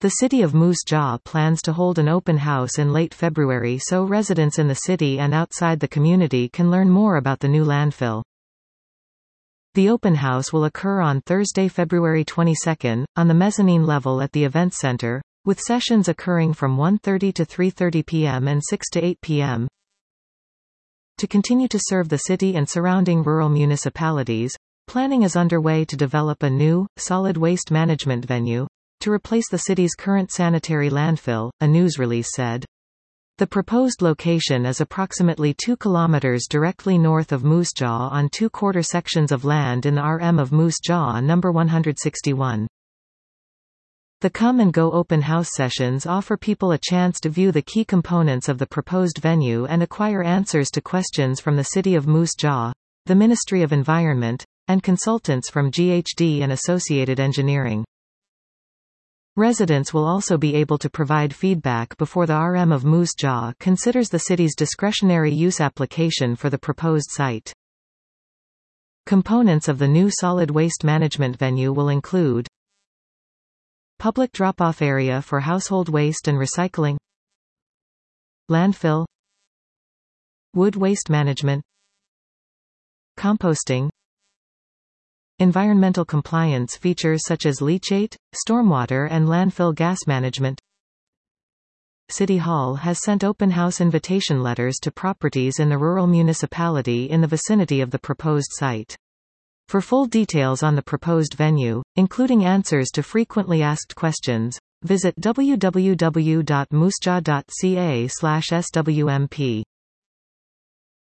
The city of Moose Jaw plans to hold an open house in late February so residents in the city and outside the community can learn more about the new landfill. The open house will occur on Thursday, February 22, on the mezzanine level at the Events Center, with sessions occurring from 1:30 to 3:30 p.m. and 6 to 8 p.m. To continue to serve the city and surrounding rural municipalities, planning is underway to develop a new, solid waste management venue to replace the city's current sanitary landfill, a news release said. The proposed location is approximately 2 kilometers directly north of Moose Jaw on 2 quarter sections of land in the RM of Moose Jaw No. 161. The Come and Go open house sessions offer people a chance to view the key components of the proposed venue and acquire answers to questions from the City of Moose Jaw, the Ministry of Environment, and consultants from GHD and Associated Engineering. Residents will also be able to provide feedback before the RM of Moose Jaw considers the city's discretionary use application for the proposed site. Components of the new solid waste management venue will include public drop-off area for household waste and recycling, landfill, wood waste management, composting, environmental compliance features such as leachate, stormwater and landfill gas management. City Hall has sent open house invitation letters to properties in the rural municipality in the vicinity of the proposed site. For full details on the proposed venue, including answers to frequently asked questions, visit www.moosejaw.ca/swmp.